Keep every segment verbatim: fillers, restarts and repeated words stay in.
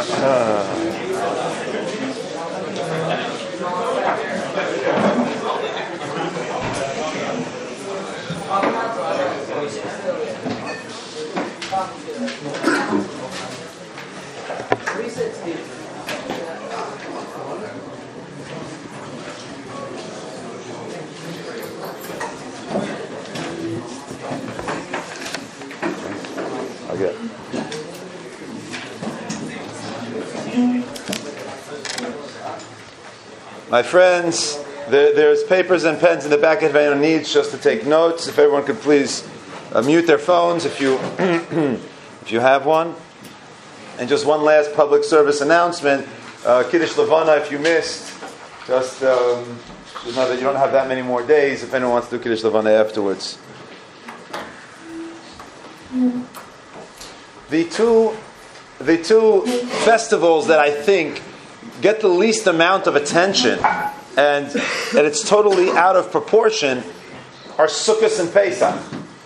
Okay. My friends, there, there's papers and pens in the back if anyone needs just to take notes. If everyone could please uh, mute their phones if you if you have one. And just one last public service announcement. Uh, Kiddush Levana, if you missed, just um, just know that you don't have that many more days if anyone wants to do Kiddush Levana afterwards. The two, the two festivals that I think get the least amount of attention and, and it's totally out of proportion are Sukkot and Pesach.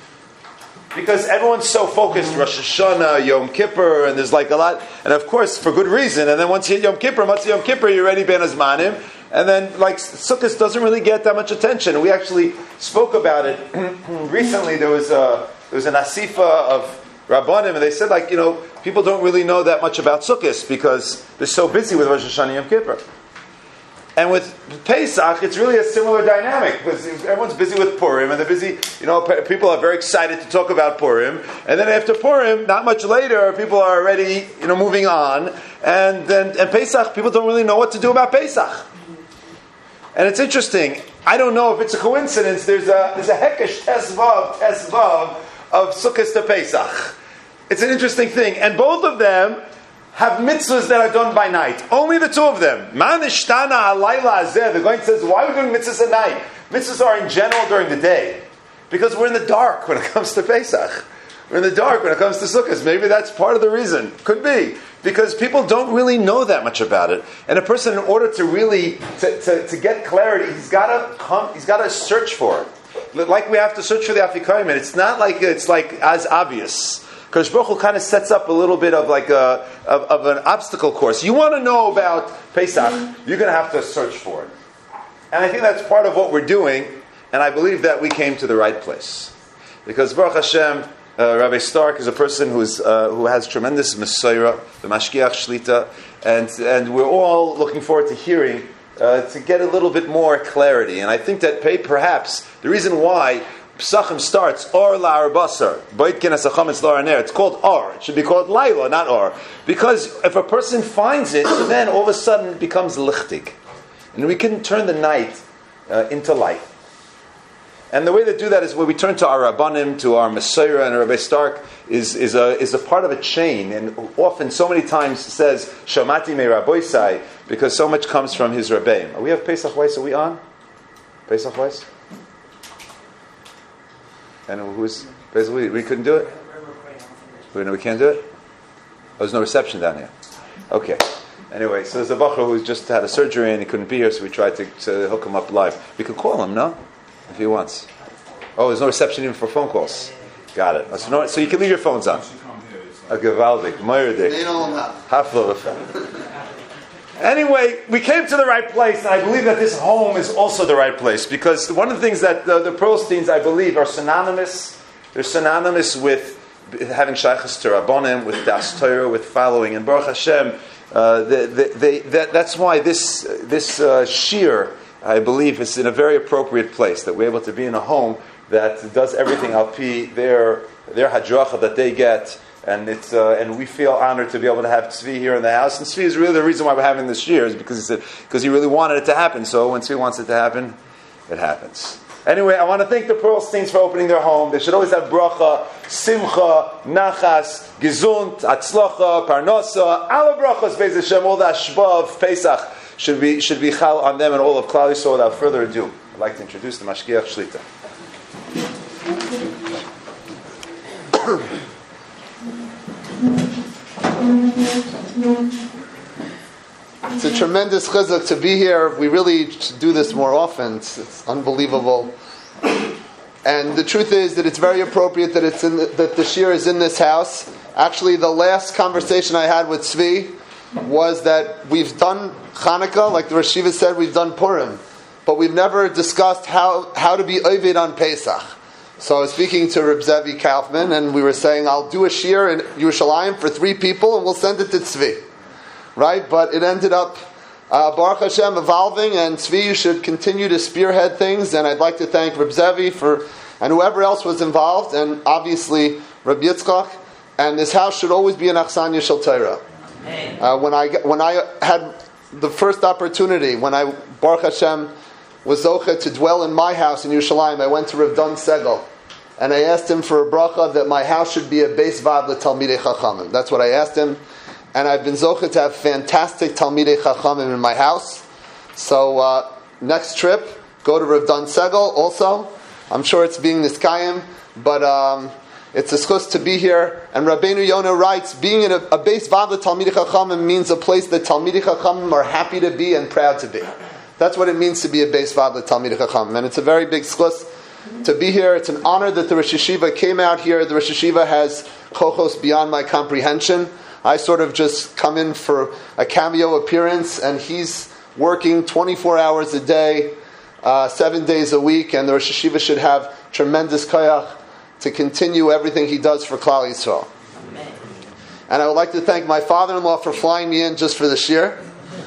Because everyone's so focused, Rosh Hashanah, Yom Kippur, and there's like a lot, and of course for good reason, and then once you hit Yom Kippur, once Yom Kippur, you're already Ben Azmanim, and then like Sukkot doesn't really get that much attention. We actually spoke about it recently. There was a, there was an asifa of Rabbanim, and they said, like, you know, people don't really know that much about Sukkot because they're so busy with Rosh Hashanah and Yom Kippur. And with Pesach, it's really a similar dynamic because everyone's busy with Purim, and they're busy, you know, people are very excited to talk about Purim, and then after Purim, not much later, people are already, you know, moving on, and then and Pesach, people don't really know what to do about Pesach. And it's interesting, I don't know if it's a coincidence, there's a there's a Hekesh Tesvav, Tesvav of Sukkot to Pesach. It's an interesting thing. And both of them have mitzvahs that are done by night. Only the two of them. Man ishtana alayla azeh. The Goin says, why are we doing mitzvahs at night? Mitzvahs are in general during the day. Because we're in the dark when it comes to Pesach. We're in the dark when it comes to Sukkot. Maybe that's part of the reason. Could be. Because people don't really know that much about it. And a person, in order to really, to, to, to get clarity, he's got to come, he's got to search for it. Like we have to search for the Afikoyim, it's not like it's like as obvious. Because Baruch Hu kind of sets up a little bit of like a of, of an obstacle course. You want to know about Pesach, you're going to have to search for it. And I think that's part of what we're doing, and I believe that we came to the right place. Because Baruch Hashem, uh, Rabbi Stark is a person who's uh, who has tremendous Mesorah, the Mashgiach Shlita, and and we're all looking forward to hearing Uh, to get a little bit more clarity. And I think that perhaps the reason why Pesachim starts Or La'ar Basar, it's called Or. It should be called Laila, not Or. Because if a person finds it, then all of a sudden it becomes lichtig. And we can turn the night uh, into light. And the way to do that is where we turn to our Rabbanim, to our Mesorah, and Rabbi Stark is, is, a, is a part of a chain. And often, so many times, says, Shamati me Rabboisai, because so much comes from his Rabbeim. Are we have Pesach Weiss? Are we on? Pesach Weiss? And who's, basically, we couldn't do it? We, we can't do it? Oh, there's no reception down here. Okay. Anyway, so there's a Bachar who's just had a surgery and he couldn't be here, so we tried to, to hook him up live. We could call him, no? If he wants. Oh, there's no reception even for phone calls. Got it. So, no, so you can leave your phones on. A Gevaldik, Moirdik. Anyway, we came to the right place, and I believe that this home is also the right place, because one of the things that the, the Pearlsteins, I believe, are synonymous. They're synonymous with having shaychus to Rabbanim, with das Torah, with following. And Baruch Hashem, uh, they, they, they, that, that's why this this uh, shir, I believe, is in a very appropriate place, that we're able to be in a home that does everything al pi their their hadracha that they get, and it's uh, and we feel honored to be able to have Tzvi here in the house. And Tzvi is really the reason why we're having this year, is because he said because he really wanted it to happen. So when Tzvi wants it to happen, it happens. Anyway, I want to thank the Pearlsteins for opening their home. They should always have bracha, simcha, nachas, gezunt, atzlacha, parnosa, ala brachos, Beis Hashem, all the ashba of Pesach should be should be chal on them and all of Klal Yisrael. Without further ado, I'd like to introduce the Mashgiach Shlita. It's a tremendous chizuk to be here. We really should do this more often. It's, it's unbelievable. And the truth is that it's very appropriate that it's in the, that the shir is in this house. Actually, the last conversation I had with Tzvi was that we've done Hanukkah, like the Rosh Yeshiva said, we've done Purim, but we've never discussed how, how to be Ovid on Pesach. So I was speaking to Reb Zevi Kaufman, and we were saying, I'll do a shiur in Yerushalayim for three people, and we'll send it to Tzvi. Right? But it ended up, uh, Baruch Hashem, evolving, and Tzvi, you should continue to spearhead things, and I'd like to thank Reb Zevi for, and whoever else was involved, and obviously Reb Yitzchak, and this house should always be an Achsanya Shel Torah. Uh, when I when I had the first opportunity, when I, Baruch Hashem, was zocheh to dwell in my house in Yerushalayim, I went to Rav Don Segel, and I asked him for a bracha that my house should be a beis vav l'talmidei chachamim. That's what I asked him, and I've been zocheh to have fantastic talmidei chachamim in my house. So uh, next trip, go to Rav Don Segel also. I'm sure it's being niskayim, but um, it's a schus to be here. And Rabbeinu Yonah writes, being in a, a beis vav l'talmidei chachamim means a place that talmidei chachamim are happy to be and proud to be. That's what it means to be a beis vav l'talmidei chachamim, and it's a very big schus to be here. It's an honor that the Rosh Yeshiva came out here. The Rosh Yeshiva has chochos beyond my comprehension. I sort of just come in for a cameo appearance, and he's working twenty-four hours a day, uh, seven days a week, and the Rosh Yeshiva should have tremendous koyach to continue everything he does for Klal Yisrael. Amen. And I would like to thank my father-in-law for flying me in just for this year.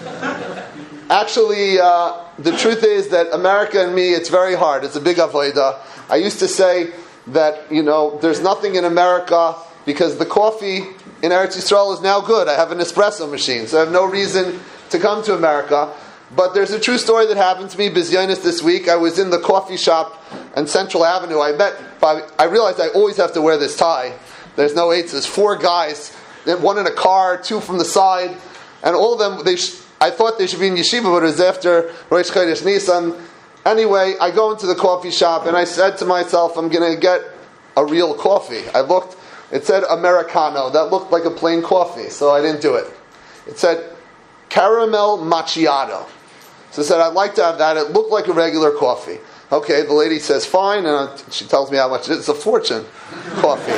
Actually, uh, the truth is that America and me, it's very hard. It's a big avodah. I used to say that, you know, there's nothing in America because the coffee in Eretz Yisrael is now good. I have an espresso machine, so I have no reason to come to America. But there's a true story that happened to me, Bizyonis, this week. I was in the coffee shop on Central Avenue. I met, I realized I always have to wear this tie. There's no eights. There's four guys, one in a car, two from the side, and all of them, they I thought they should be in yeshiva, but it was after Rosh Chodesh Nisan. Anyway, I go into the coffee shop, and I said to myself, I'm going to get a real coffee. I looked, it said Americano. That looked like a plain coffee, so I didn't do it. It said caramel macchiato. So I said, I'd like to have that. It looked like a regular coffee. Okay, the lady says, fine, and she tells me how much it is. It's a fortune, coffee.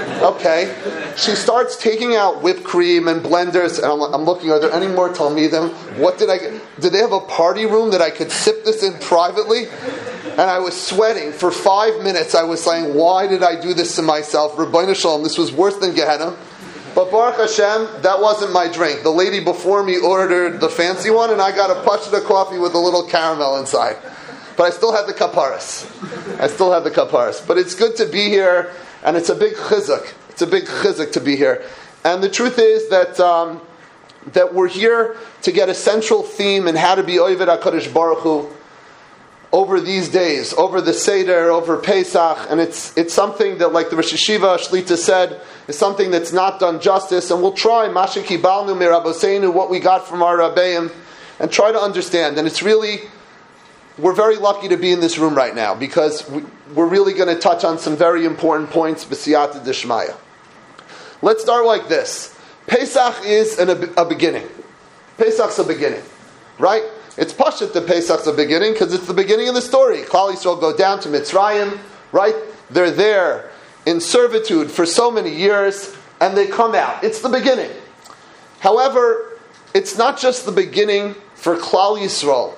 Okay. She starts taking out whipped cream and blenders, and I'm, I'm looking, are there any more Talmidim? What did I get? Did they have a party room that I could sip this in privately? And I was sweating. For five minutes, I was saying, why did I do this to myself? Rabbeinu Shalom, this was worse than Gehenna. But Baruch Hashem, that wasn't my drink. The lady before me ordered the fancy one, and I got a pashta coffee with a little caramel inside. But I still had the kaparas. I still had the kaparas. But it's good to be here, and it's a big chizuk. It's a big chizuk to be here. And the truth is that um, that we're here to get a central theme in how to be Oved HaKadosh Baruch Hu over these days, over the Seder, over Pesach, and it's it's something that, like the Rosh Yeshiva Shlita said, is something that's not done justice, and we'll try, Masha Kibalnu Miraboseinu, what we got from our Rabbeim, and try to understand. And it's really, we're very lucky to be in this room right now, because we, we're really going to touch on some very important points, B'siyata Dishmaya. Let's start like this. Pesach is an, a, a beginning. Pesach's a beginning, right? It's Pashut that Pesach's a beginning, because it's the beginning of the story. Klal Yisrael go down to Mitzrayim, right? They're there in servitude for so many years, and they come out. It's the beginning. However, it's not just the beginning for Klal Yisrael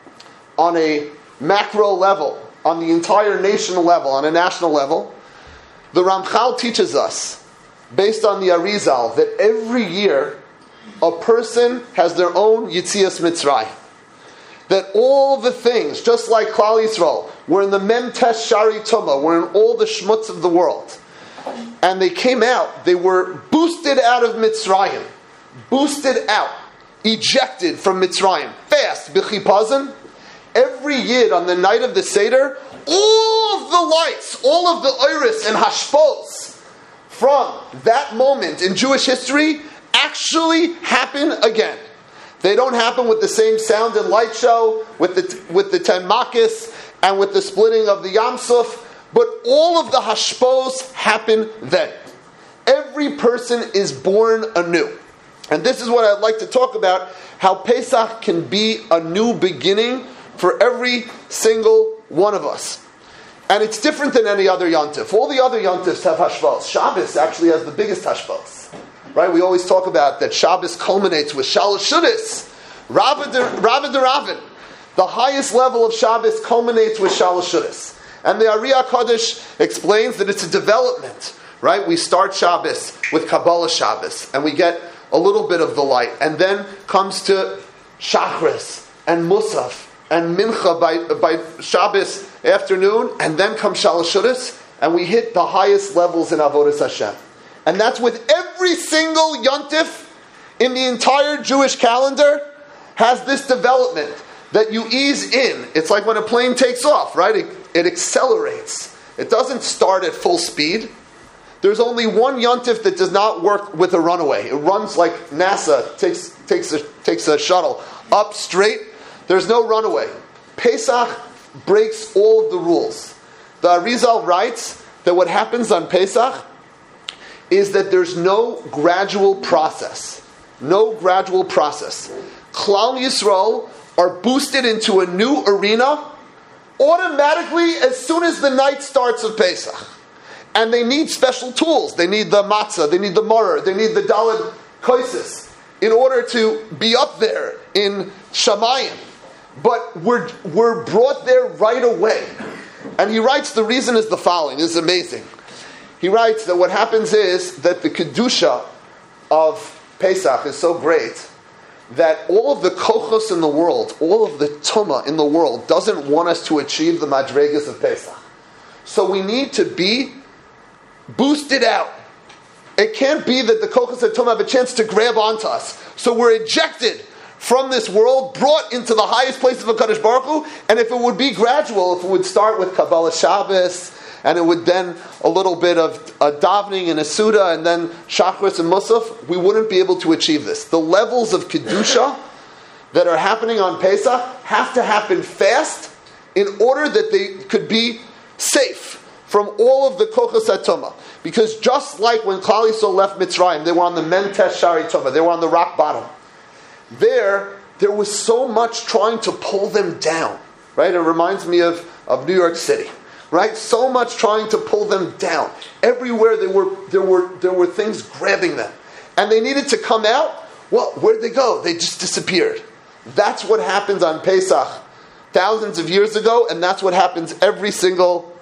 on a macro level, on the entire nation level, on a national level. The Ramchal teaches us, based on the Arizal, that every year a person has their own Yitzias Mitzrayim. That all the things, just like Klal Yisrael, were in the Memtesh Shari Tumah, were in all the Shmutz of the world. And they came out, they were boosted out of Mitzrayim. Boosted out. Ejected from Mitzrayim. Fast. B'chipazim. Every Yid on the night of the Seder, all of the lights, all of the iris and hashpos from that moment in Jewish history actually happen again. They don't happen with the same sound and light show, with the with the ten makis, and with the splitting of the Yam Suf, but all of the hashpos happen then. Every person is born anew. And this is what I'd like to talk about, how Pesach can be a new beginning for every single one of us. And it's different than any other yontif. All the other yontifs have hashpos. Shabbos actually has the biggest hashpos. right? We always talk about that Shabbos culminates with Shalosh Shudas. Rava de Ravin. The highest level of Shabbos culminates with Shalosh Shudas. And the Ari HaKadosh explains that it's a development, right? We start Shabbos with Kabbalah Shabbos, and we get a little bit of the light. And then comes to Shachris and Musaf and Mincha by, by Shabbos afternoon, and then comes Shalosh Shudas, and we hit the highest levels in Avodas Hashem. And that's with every single Yontif in the entire Jewish calendar has this development that you ease in. It's like when a plane takes off, right? It, it accelerates. It doesn't start at full speed. There's only one Yontif that does not work with a runaway. It runs like NASA takes takes a, takes a shuttle up straight. There's no runaway. Pesach breaks all of the rules. The Arizal writes that what happens on Pesach is that there's no gradual process. No gradual process. Klal Yisrael are boosted into a new arena automatically as soon as the night starts of Pesach. And they need special tools. They need the matzah, they need the maror, they need the daled koisis in order to be up there in Shamayim. But we're, we're brought there right away. And he writes the reason is the following. This is amazing. He writes that what happens is that the Kedusha of Pesach is so great that all of the kochos in the world, all of the tumah in the world doesn't want us to achieve the madregas of Pesach. So we need to be boosted out. It can't be that the kochos of tumah have a chance to grab onto us. So we're ejected from this world, brought into the highest place of HaKadosh Baruch Hu, and if it would be gradual, if it would start with Kabbalah Shabbos, and it would then a little bit of a davening and a Suda, and then Shachris and Musaf, we wouldn't be able to achieve this. The levels of Kedusha that are happening on Pesach have to happen fast in order that they could be safe from all of the Kochos HaTumah. Because just like when Klal Yisrael left Mitzrayim, they were on the Mentes Shari Tumah, they were on the rock bottom. There, there was so much trying to pull them down. Right? It reminds me of, of New York City. Right? So much trying to pull them down. Everywhere there were there were there were things grabbing them. And they needed to come out. Well, where'd they go? They just disappeared. That's what happens on Pesach thousands of years ago, and that's what happens every single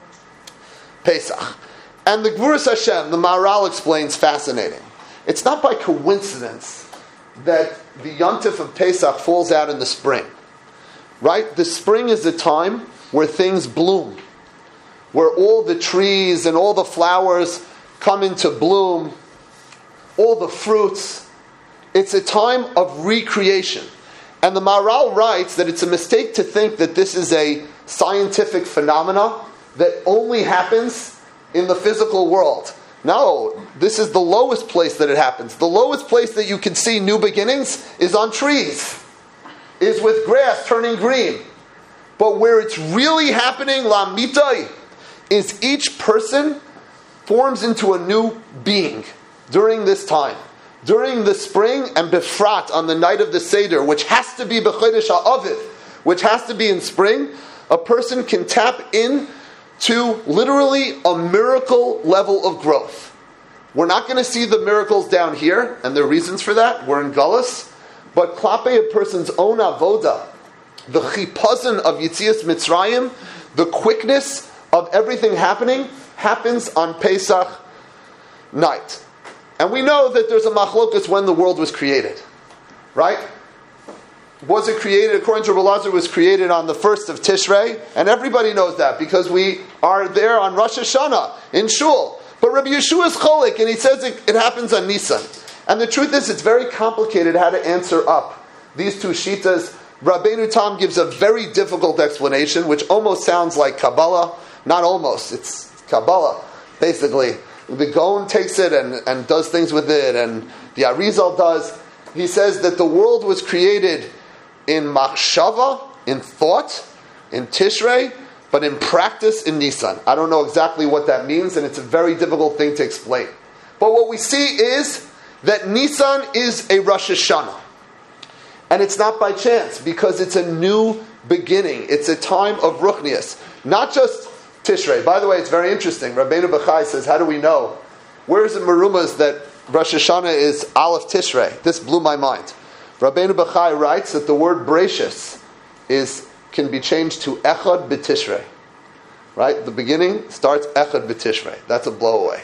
Pesach. And the Gvuras Hashem, the Maharal explains, fascinating. It's not by coincidence that the Yontif of Pesach falls out in the spring. Right? The spring is a time where things bloom, where all the trees and all the flowers come into bloom, all the fruits. It's a time of recreation. And the Maharal writes that it's a mistake to think that this is a scientific phenomena that only happens in the physical world. No, this is the lowest place that it happens. The lowest place that you can see new beginnings is on trees, is with grass turning green. But where it's really happening, la mitai, is each person forms into a new being during this time. During the spring and befrat on the night of the Seder, which has to be b'chodesh ha'aviv, which has to be in spring, a person can tap in to literally a miracle level of growth. We're not going to see the miracles down here, and there are reasons for that. We're in Gullus. But klape a person's own avoda, the chipazon of Yitzias Mitzrayim, the quickness of everything happening, happens on Pesach night. And we know that there's a machlokas when the world was created. Right? Was it created, according to Rabbi Elazar, it was created on the first of Tishrei, and everybody knows that because we are there on Rosh Hashanah in Shul. But Rabbi Yeshua is cholik, and he says it, it happens on Nisan. And the truth is, it's very complicated how to answer up these two shitas. Rabbeinu Tam gives a very difficult explanation, which almost sounds like Kabbalah. Not almost, it's Kabbalah, basically. The Gaon takes it and, and does things with it, and the Arizal does. He says that the world was created in machshava, in thought, in Tishrei, but in practice in Nisan. I don't know exactly what that means, and it's a very difficult thing to explain. But what we see is that Nisan is a Rosh Hashanah. And it's not by chance, because it's a new beginning. It's a time of Ruchnias. Not just Tishrei. By the way, it's very interesting. Rabbeinu Bachai says, how do we know? Where is it Merumas that Rosh Hashanah is Aleph Tishrei. This blew my mind. Rabbeinu Bachai writes that the word Bereshis is can be changed to Echad B'Tishrei. Right? The beginning starts Echad B'Tishrei. That's a blowaway.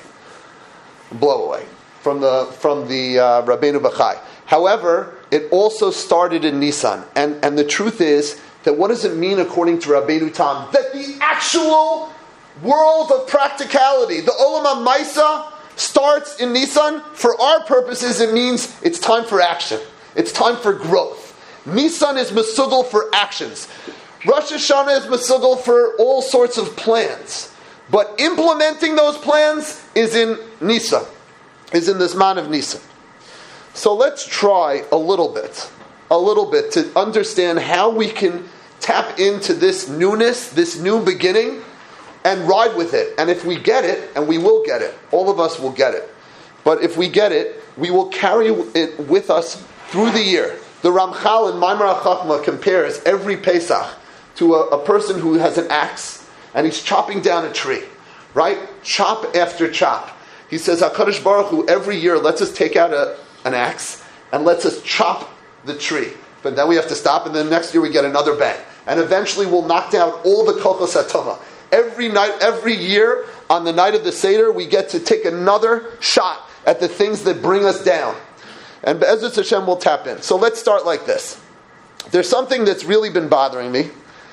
Blowaway from the from the uh, Rabbeinu Bachai. However, it also started in Nisan, and and the truth is that what does it mean according to Rabbeinu Tam that the actual world of practicality, the Olam HaMaisa, starts in Nisan? For our purposes, it means it's time for action. It's time for growth. Nisan is Mesugel for actions. Rosh Hashanah is Mesugel for all sorts of plans. But implementing those plans is in Nisan, is in this man of Nisan. So let's try a little bit, a little bit to understand how we can tap into this newness, this new beginning, and ride with it. And if we get it, and we will get it, all of us will get it. But if we get it, we will carry it with us through the year. The Ramchal in Maimar HaChachma compares every Pesach to a, a person who has an axe and he's chopping down a tree, right? Chop after chop. He says, HaKadosh Baruch Hu every year lets us take out a, an axe and lets us chop the tree. But then we have to stop, and then next year we get another bang. And eventually we'll knock down all the Kochos HaTova. Every night, every year, on the night of the Seder, we get to take another shot at the things that bring us down. And Be'ezus Hashem will tap in. So let's start like this. There's something that's really been bothering me,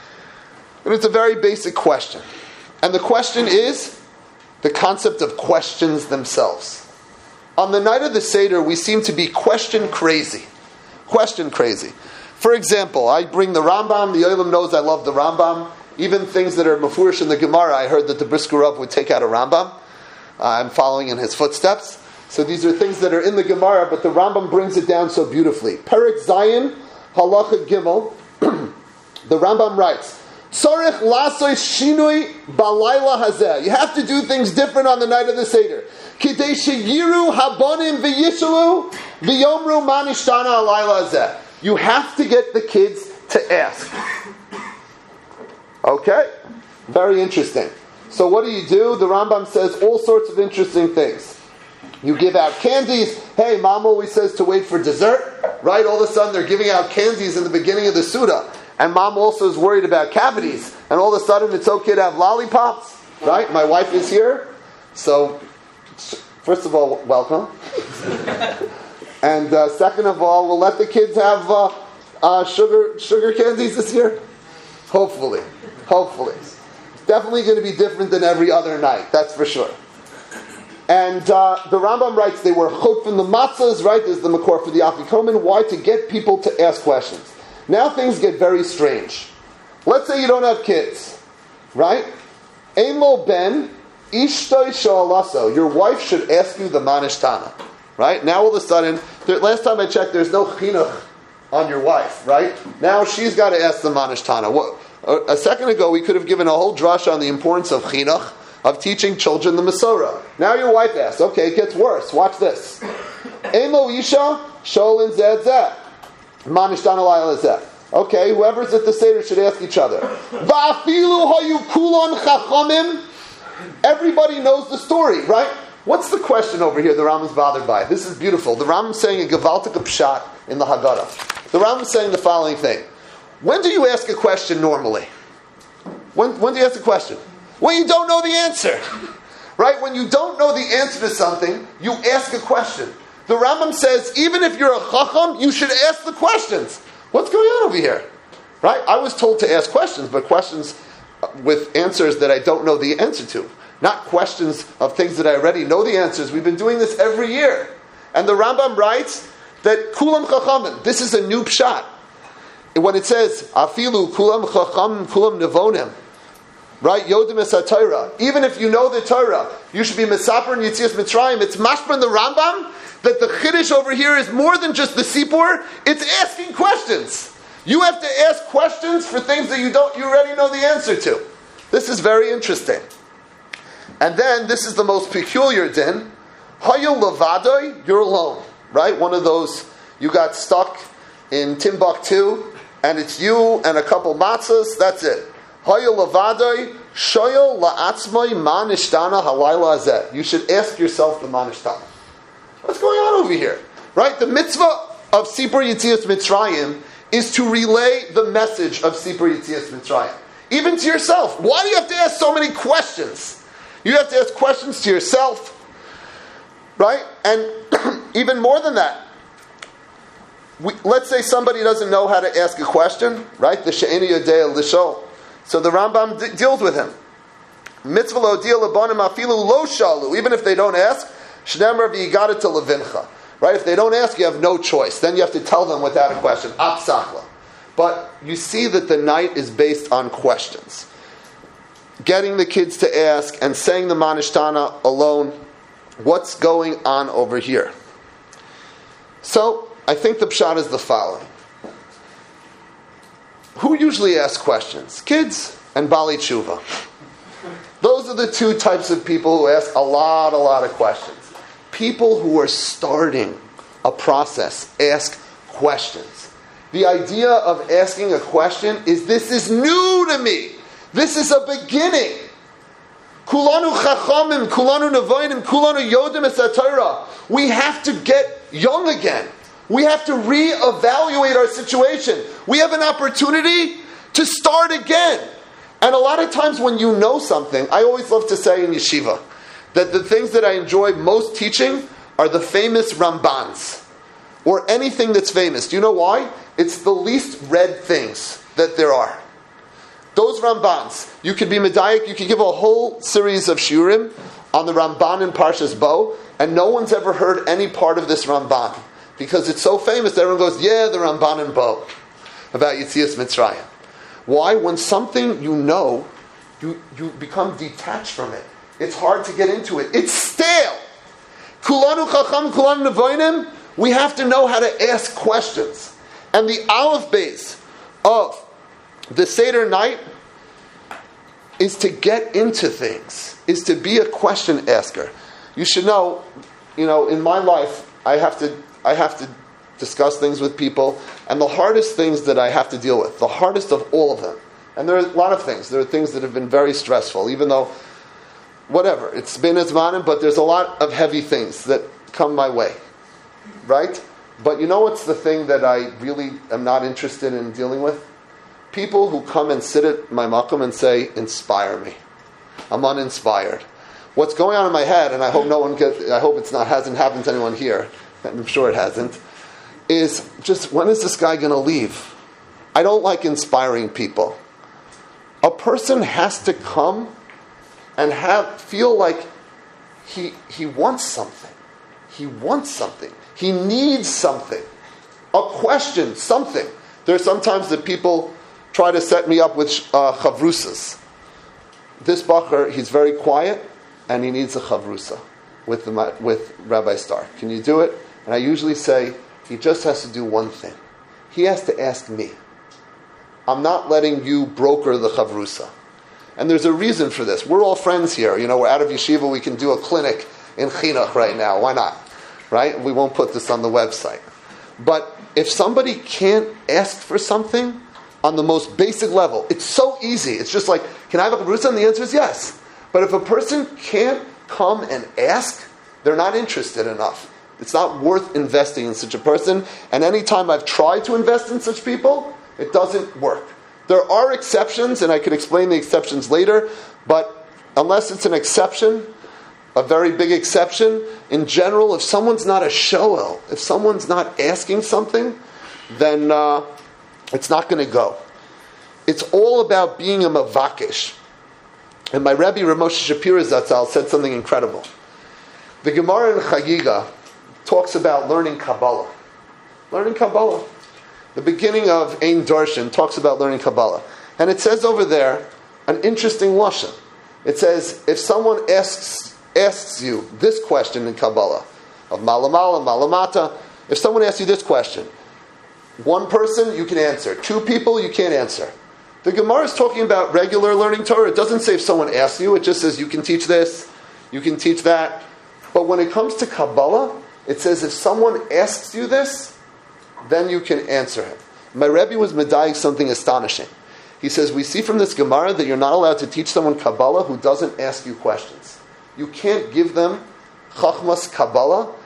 and it's a very basic question. And the question is the concept of questions themselves. On the night of the Seder, we seem to be question crazy. Question crazy. For example, I bring the Rambam. The Olam knows I love the Rambam. Even things that are mafurish in the Gemara, I heard that the Brisker Rav would take out a Rambam. Uh, I'm following in his footsteps. So these are things that are in the Gemara, but the Rambam brings it down so beautifully. Perek Zayin, Halacha Gimel, the Rambam writes, Tzarech lasoy shinui balayla hazeh. You have to do things different on the night of the Seder. Kidei sheyiru habonim v'yishalu v'yomru ma nishtana alayla hazeh. You have to get the kids to ask. Okay? Very interesting. So what do you do? The Rambam says all sorts of interesting things. You give out candies. Hey, Mom always says to wait for dessert. Right? All of a sudden they're giving out candies in the beginning of the Suda. And Mom also is worried about cavities. And all of a sudden it's okay to have lollipops. Right? My wife is here. So, first of all, welcome. And uh, second of all, we'll let the kids have uh, uh, sugar sugar candies this year. Hopefully. Hopefully. It's definitely going to be different than every other night. That's for sure. And uh, the Rambam writes they were chot from the matzahs, right? There's the makor for the afikomen. Why? To get people to ask questions. Now things get very strange. Let's say you don't have kids, right? Ein lo ben, ishtoi sha'alaso. Your wife should ask you the manishtana, right? Now all of a sudden, there, last time I checked, there's no chinuch on your wife, right? Now she's got to ask the manishtana. What? A second ago, we could have given a whole drush on the importance of chinuch, of teaching children the Masorah. Now your wife asks, okay, it gets worse. Watch this. Emo isha sholin zed zeh. Manishtan alayla zeh. Okay, whoever's at the Seder should ask each other. Va'afilu hayu kulon chachamim. Everybody knows the story, right? What's the question over here the Rambam's bothered by? This is beautiful. The Rambam's saying a gevaltik pshat in the Haggadah. The Rambam's saying the following thing. When do you ask a question normally? When, when do you ask a question? When you don't know the answer. Right? When you don't know the answer to something, you ask a question. The Rambam says, even if you're a chacham, you should ask the questions. What's going on over here? Right? I was told to ask questions, but questions with answers that I don't know the answer to. Not questions of things that I already know the answers. We've been doing this every year. And the Rambam writes that kulam chachamim, this is a new pshat. When it says, afilu kulam chacham kulam nevonim, right? Yodim es ha-Torah. Even if you know the Torah, you should be mesaper and Yitzias Mitzrayim. It's mashma in the Rambam that the chiddush over here is more than just the sipur. It's asking questions. You have to ask questions for things that you don't, you already know the answer to. This is very interesting. And then this is the most peculiar din. Hayil levadoy, you're alone, right? One of those, you got stuck in Timbuktu, and it's you and a couple matzahs. That's it. Hayil levadoy, shoyel la'atzmai ma nishtana halayla hazeh. You should ask yourself the ma nishtana. What's going on over here? Right? The mitzvah of Sipur Yetzias Mitzrayim is to relay the message of Sipur Yetzias Mitzrayim. Even to yourself. Why do you have to ask so many questions? You have to ask questions to yourself. Right? And even more than that, we, let's say somebody doesn't know how to ask a question, right? The She'eni Yodea L'Shol. So the Rambam d- deals with him. Mitzvah lo deal lebanim afilu lo shalu. Even if they don't ask, shnemer v'yigada to levincha. Right? If they don't ask, you have no choice. Then you have to tell them without a question. Apsachla. But you see that the night is based on questions. Getting the kids to ask and saying the Manishtana alone. What's going on over here? So, I think the pshat is the following. Who usually asks questions? Kids and Bali Tshuva. Those are the two types of people who ask a lot, a lot of questions. People who are starting a process ask questions. The idea of asking a question is, this is new to me. This is a beginning. Kulanu chachamim, kulanu nevoinim, kulanu yodim es haTorah. We have to get young again. We have to reevaluate our situation. We have an opportunity to start again. And a lot of times when you know something, I always love to say in yeshiva that the things that I enjoy most teaching are the famous Rambans, or anything that's famous. Do you know why? It's the least read things that there are. Those Rambans, you could be Medayik, you could give a whole series of shiurim on the Ramban in Parshas Bo, and no one's ever heard any part of this Ramban. Because it's so famous, everyone goes, yeah, the Ramban in Bo, about Yetzias Mitzrayim. Why? When something you know, you, you become detached from it. It's hard to get into it. It's stale. Kulanu chacham, kulanu nevoinim. We have to know how to ask questions. And the aleph base of the Seder night is to get into things, is to be a question asker. You should know, you know, in my life, I have to, I have to discuss things with people, and the hardest things that I have to deal with, the hardest of all of them, and there are a lot of things, there are things that have been very stressful, even though, whatever, it's been azmanim, but there's a lot of heavy things that come my way, right? But you know what's the thing that I really am not interested in dealing with? People who come and sit at my makom and say, inspire me. I'm uninspired. What's going on in my head, and I hope no one gets, I hope it's not, hasn't happened to anyone here, I'm sure it hasn't, is just, when is this guy going to leave? I don't like inspiring people. A person has to come and have feel like he he wants something. He wants something. He needs something. A question, something. There are sometimes that people try to set me up with uh, chavrusas. This bacher, he's very quiet, and he needs a chavrusa with the, with Rabbi Starr. Can you do it? And I usually say, he just has to do one thing. He has to ask me. I'm not letting you broker the chavrusa. And there's a reason for this. We're all friends here. You know, we're out of yeshiva. We can do a clinic in chinuch right now. Why not? Right? We won't put this on the website. But if somebody can't ask for something on the most basic level, it's so easy. It's just like, can I have a chavrusa? And the answer is yes. But if a person can't come and ask, they're not interested enough. It's not worth investing in such a person. And any time I've tried to invest in such people, it doesn't work. There are exceptions, and I can explain the exceptions later, but unless it's an exception, a very big exception, in general, if someone's not a shoel, if someone's not asking something, then uh, it's not going to go. It's all about being a mavakish. And my Rebbe, Rav Moshe Shapiro Zatzal, said something incredible. The Gemara in Chagiga talks about learning Kabbalah. Learning Kabbalah. The beginning of Ein Darshan talks about learning Kabbalah. And it says over there an interesting lashon. It says, if someone asks asks you this question in Kabbalah, of Malamala, Malamata, if someone asks you this question, one person, you can answer. Two people, you can't answer. The Gemara is talking about regular learning Torah. It doesn't say if someone asks you. It just says you can teach this, you can teach that. But when it comes to Kabbalah, it says if someone asks you this, then you can answer him. My Rebbe was medayik something astonishing. He says, we see from this Gemara that you're not allowed to teach someone Kabbalah who doesn't ask you questions. You can't give them Chachmas Kabbalah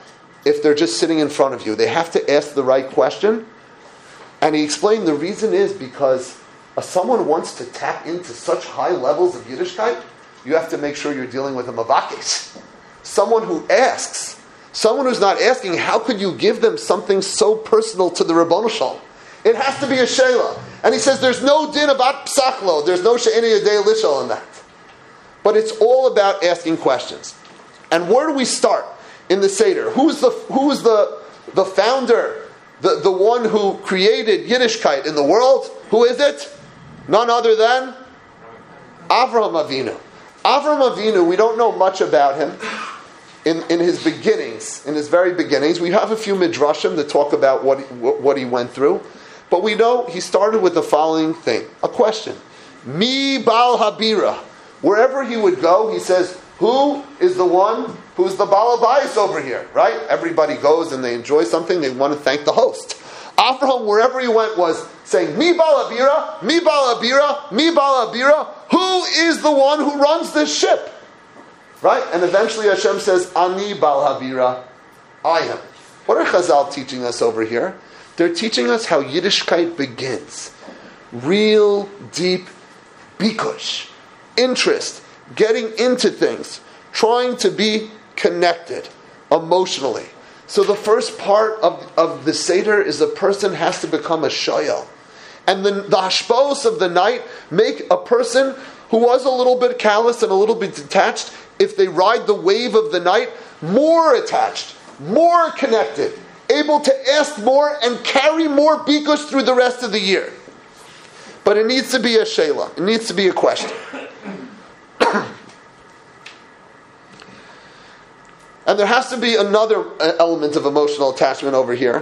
if they're just sitting in front of you. They have to ask the right question. And he explained the reason is because if someone wants to tap into such high levels of Yiddishkeit, you have to make sure you're dealing with a mavakis. Someone who asks. Someone who's not asking, how could you give them something so personal to the Ribono Shalom? It has to be a sheila. And he says there's no din about psachlo. There's no she'eni yadei lishal in that. But it's all about asking questions. And where do we start in the Seder? Who's the who's the the founder, the, the one who created Yiddishkeit in the world? Who is it? None other than Avraham Avinu. Avraham Avinu, we don't know much about him in, in his beginnings, in his very beginnings. We have a few midrashim that talk about what, what, what he went through. But we know he started with the following thing, a question. Mi Baal Habira. Wherever he would go, he says, who is the one who's the Baal Habayis over here, right? Everybody goes and they enjoy something, they want to thank the host. Avraham, wherever he went, was saying, Mi Baal Habira, Mi Baal Habira, Mi Baal Habira. Who is the one who runs this ship? Right? And eventually Hashem says, Ani Baal Habira, I am. What are Chazal teaching us over here? They're teaching us how Yiddishkeit begins. Real, deep bikush, interest, getting into things, trying to be connected emotionally. So the first part of, of the Seder is a person has to become a shoyel. And the, the hashpos of the night make a person who was a little bit callous and a little bit detached, if they ride the wave of the night, more attached, more connected, able to ask more and carry more bikush through the rest of the year. But it needs to be a sheila. It needs to be a question. And there has to be another element of emotional attachment over here.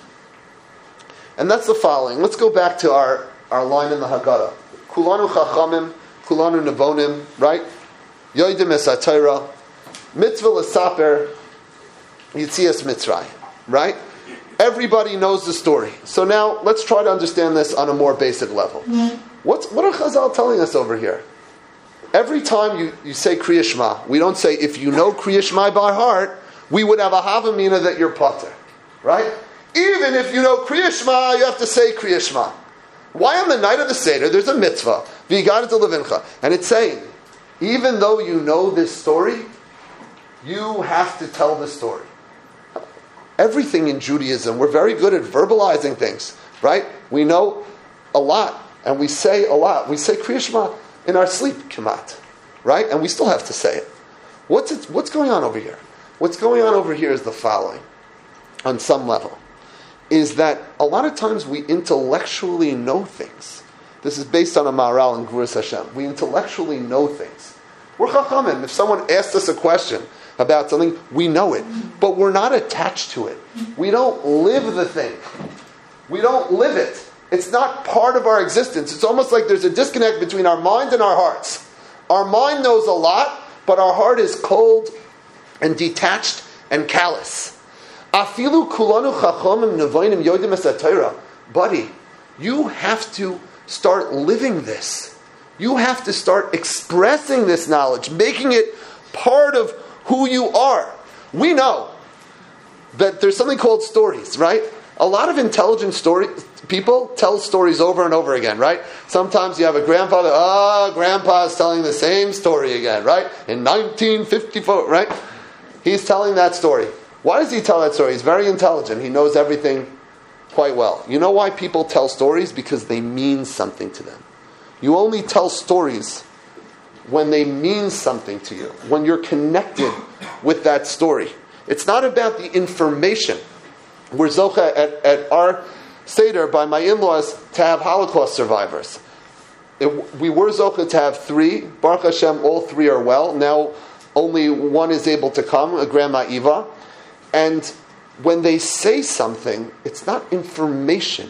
And that's the following. Let's go back to our, our line in the Haggadah. Kulanu chachamim, kulanu nevonim, right? Yoidim es ha-Torah, mitzvah l'saper, Yitzias Mitzrayim, right? Everybody knows the story. So now, let's try to understand this on a more basic level. What's, what are Chazal telling us over here? Every time you, you say Kriya Shema, we don't say, if you know Kriya Shema by heart, we would have a havamina that you're pater, right? Even if you know Kriya Shema, you have to say Kriya Shema. Why on the night of the Seder, there's a mitzvah, V'yigadet levincha, and it's saying, even though you know this story, you have to tell the story. Everything in Judaism, we're very good at verbalizing things, right? We know a lot, and we say a lot. We say Kriya Shema in our sleep, Kemat, right? And we still have to say it. What's it, what's going on over here? What's going on over here is the following, on some level, is that a lot of times we intellectually know things. This is based on a Maharal in Gvuras Hashem. We intellectually know things. We're chachamim. If someone asks us a question about something, we know it, but we're not attached to it. We don't live the thing. We don't live it. It's not part of our existence. It's almost like there's a disconnect between our mind and our hearts. Our mind knows a lot, but our heart is cold and detached and callous. Afilu kulanu chachomim nevoinim yodim es ha-Torah. Buddy, you have to start living this. You have to start expressing this knowledge, making it part of who you are. We know that there's something called stories, right? A lot of intelligent story people tell stories over and over again, right? Sometimes you have a grandfather, ah, oh, grandpa's telling the same story again, right? In nineteen fifty-four, right? He's telling that story. Why does he tell that story? He's very intelligent. He knows everything quite well. You know why people tell stories? Because they mean something to them. You only tell stories when they mean something to you, when you're connected with that story. It's not about the information. We're zocha at, at our Seder by my in-laws to have Holocaust survivors. It, we were zocha to have three. Baruch Hashem, all three are well. Now only one is able to come, a Grandma Eva. And when they say something, it's not information.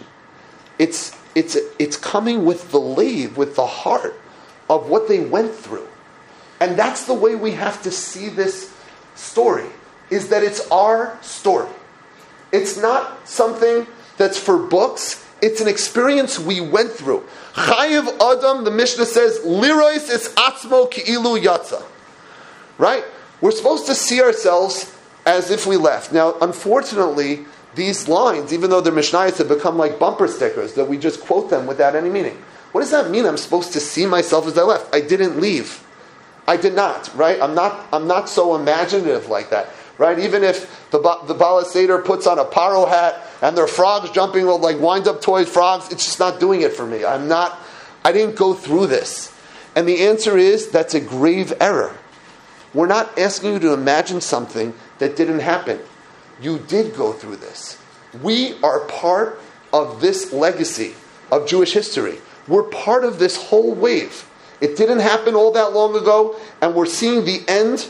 It's it's it's coming with the leiv, with the heart of what they went through. And that's the way we have to see this story, is that it's our story. It's not something that's for books. It's an experience we went through. Chayiv Adam, the Mishnah says, Lirois is atzmo ki'ilu yatsa. Right? We're supposed to see ourselves as if we left. Now, unfortunately, these lines, even though they're Mishnayos, have become like bumper stickers that we just quote them without any meaning. What does that mean? I'm supposed to see myself as I left. I didn't leave. I did not, right? I'm not I'm not so imaginative like that, right? Even if the the Baal Seder puts on a paro hat and there are frogs jumping with like wind-up toy frogs, it's just not doing it for me. I'm not, I didn't go through this. And the answer is, that's a grave error. We're not asking you to imagine something that didn't happen. You did go through this. We are part of this legacy of Jewish history. We're part of this whole wave. It didn't happen all that long ago, and we're seeing the end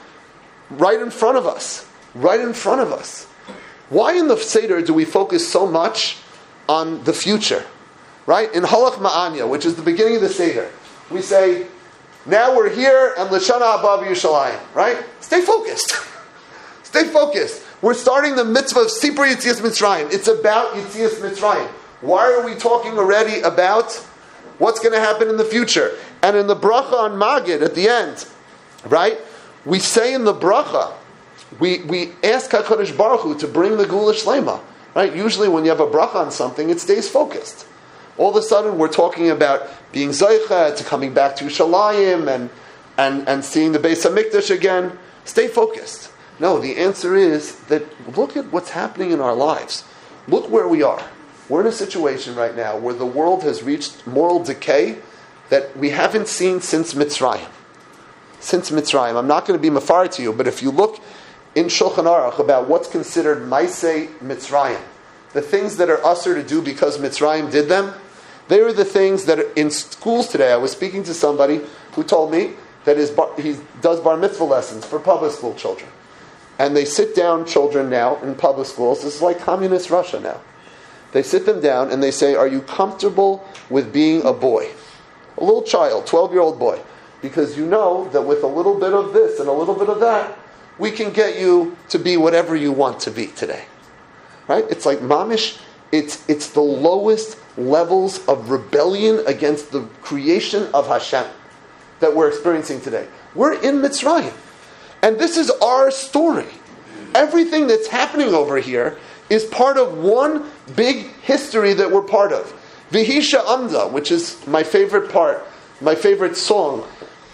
right in front of us. Right in front of us. Why in the Seder do we focus so much on the future? Right? In Halach Ma'anya, which is the beginning of the Seder, we say, now we're here, and L'Shana Haba B'Yushalayim. Right? Stay focused. Stay focused. We're starting the mitzvah of Sipur Yitzias Mitzrayim. It's about Yitzias Mitzrayim. Why are we talking already about what's going to happen in the future? And in the bracha on Magid at the end, right? We say in the bracha, we, we ask HaKadosh Baruch Hu to bring the Geula Shlema. Right? Usually when you have a bracha on something, it stays focused. All of a sudden we're talking about being Zaycha, to coming back to Shalayim and, and, and seeing the Beis HaMikdash again. Stay focused. No, the answer is that look at what's happening in our lives. Look where we are. We're in a situation right now where the world has reached moral decay that we haven't seen since Mitzrayim. Since Mitzrayim. I'm not going to be mafar to you, but if you look in Shulchan Aruch about what's considered Maaseh Mitzrayim, the things that are usher to do because Mitzrayim did them, they are the things that are in schools today. I was speaking to somebody who told me that his bar, he does bar mitzvah lessons for public school children. And they sit down children now in public schools. This is like communist Russia now. They sit them down and they say, are you comfortable with being a boy? A little child, twelve-year-old boy. Because you know that with a little bit of this and a little bit of that, we can get you to be whatever you want to be today. Right? It's like mamish, it's, it's the lowest levels of rebellion against the creation of Hashem that we're experiencing today. We're in Mitzrayim. And this is our story. Everything that's happening over here is part of one big history that we're part of. Vihisha Amda, which is my favorite part, my favorite song.